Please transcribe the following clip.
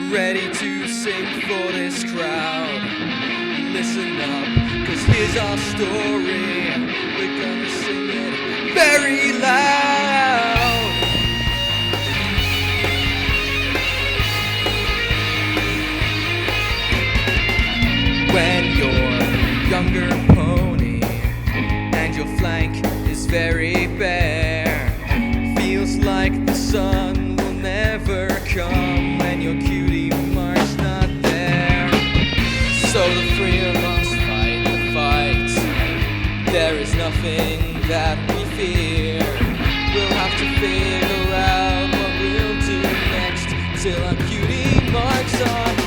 ready to sing for this crowd. Listen up, 'cause here's our story. We're gonna sing it very loud. When you're a younger pony and your flank is very bare, feels like the sun will never come when your cutie mark's not there. So the three of us fight the fight. There is nothing that we fear. We'll have to figure out what we'll do next till our cutie marks are